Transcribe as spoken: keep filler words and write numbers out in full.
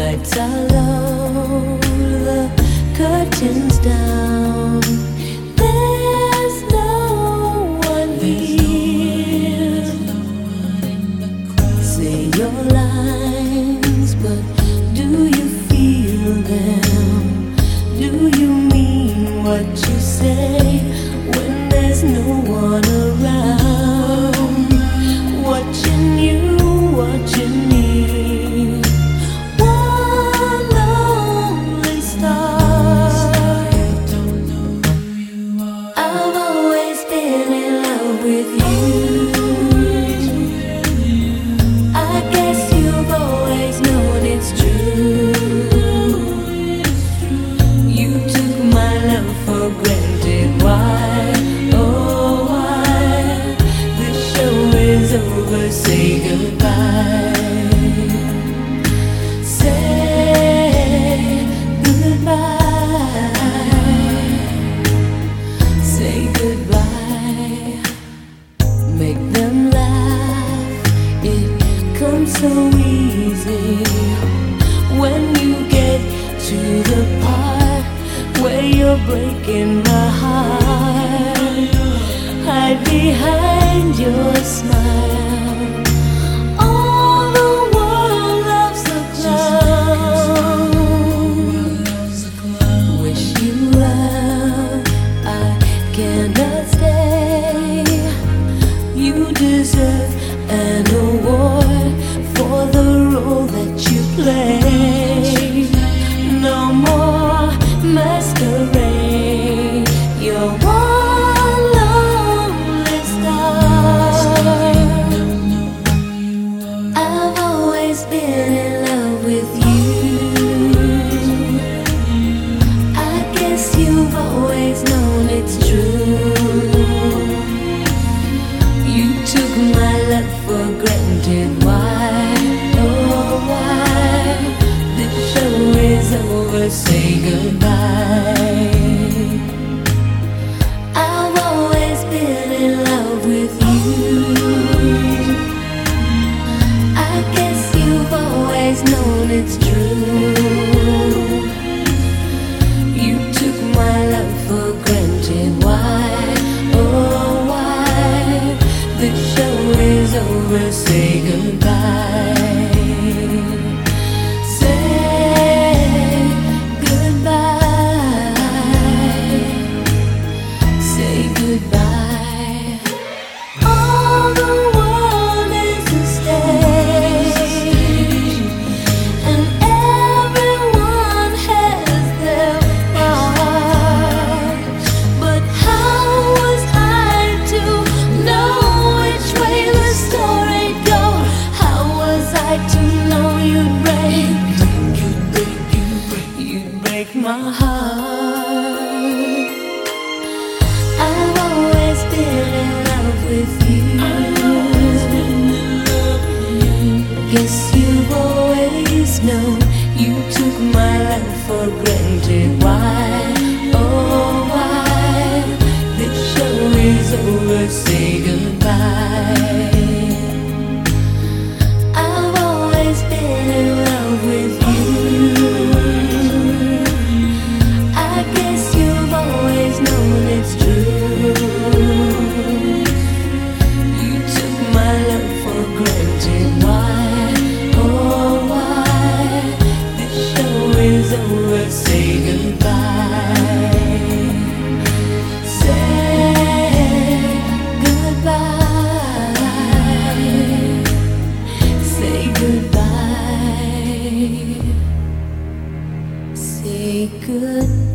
Lights are low, the curtains down. There's no one here. Say your lines, but do you feel them? Do you mean what you say when there's no one around? Watching you, watching me. Say goodbye. Say goodbye. Say goodbye. Make them laugh. It comes so easy when you get to the part where you're breaking my heart. Hide behind your smile. Cannot stay. You deserve an award for the role that you play. No more masquerade. You're one lonely star. I've always been in love with you. I guess you've always known it's true. You took my love for granted. Why, oh why? The show is over, say goodbye. I've always been in love with you. I guess you've always known it's true. You took my love for granted. Why, oh why? The show is over, say goodbye. Say goodbye. Say goodbye. All the world is a stage, and everyone has their part. But how was I to know which way the story'd go? How was I to know you'd break, you'd break my heart? I've always been in love with you. Guess you've always known. You took my life for granted. Why, oh why? The show is over, say goodbye. I've always been in love with you. I guess you've always known it's true. You took my love for granted. Why, oh why? The show is over, say goodbye. Say goodbye. Say goodbye. Say goodbye.